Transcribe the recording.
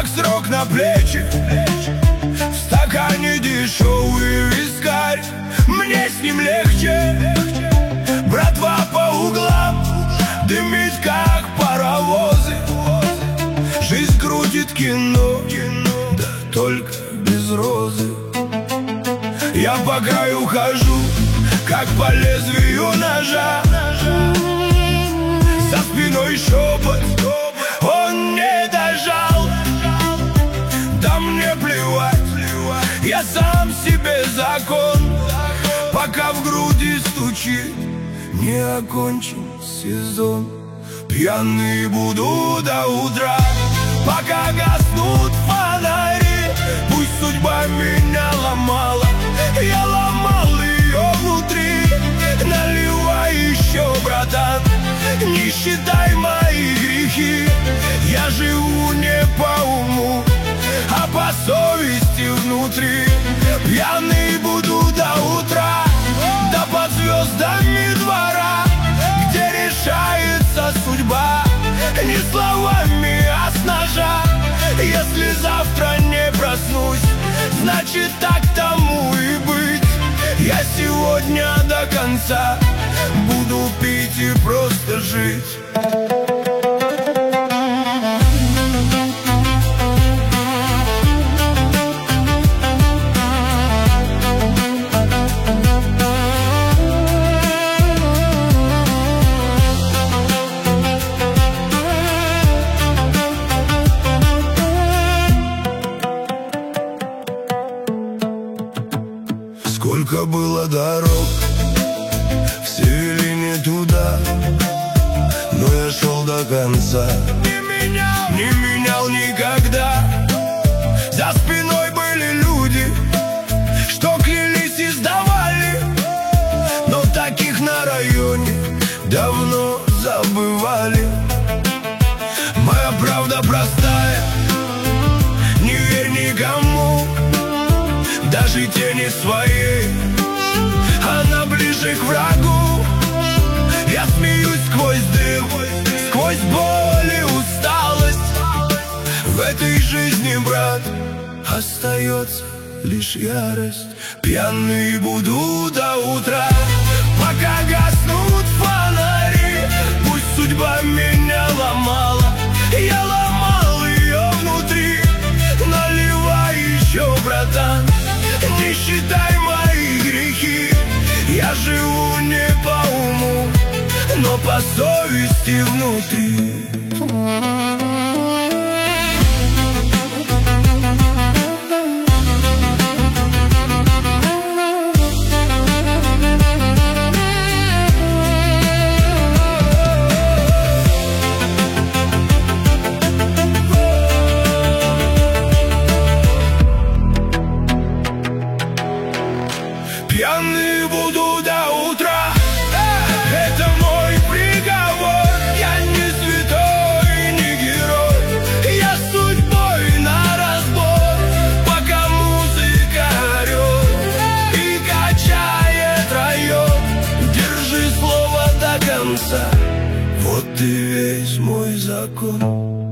срок на плечи. В стакане дешевый вискарь, мне с ним легче. Братва по углам дымит, как паровозы. Жизнь крутит кино, да только без розы. Я по краю хожу, как по лезвию ножа. За спиной шепот, он не дожал. Да мне плевать, я сам себе закон. Пока в груди стучит, не окончен сезон. Пьяный буду до утра, пока гаснут фонари. Пусть судьба меня ломала, я ломал ее внутри. Наливай еще, братан, не считай мои грехи. Я живу не по уму, а по совести внутри. Пьяный буду до утра, да под звездами двора, где решается судьба не словами, а с ножа. Если завтра не проснусь, значит так тому и быть. Я сегодня до конца буду пить и просто жить. Сколько было дорог, все вели не туда, но я шел до конца. Не менял никогда. За спиной были люди, что клялись и сдавали, но таких на районе давно забывали. Моя правда простая, не верь никому, даже тени своей, она ближе к врагу. Я смеюсь сквозь дым, сквозь боль и усталость. В этой жизни, брат, остается лишь ярость. Пьяный буду до утра, пока гаснут фонари. Пусть судьба меня ломала, я ломал ее внутри. Наливай еще, братан, не считай мои грехи. Я живу не по уму, но по совести внутри. Пьяный буду до утра, это мой приговор. Я не святой, не герой, я с судьбой на разбор. Пока музыка орет и качает район, держи слово до конца, вот и весь мой закон.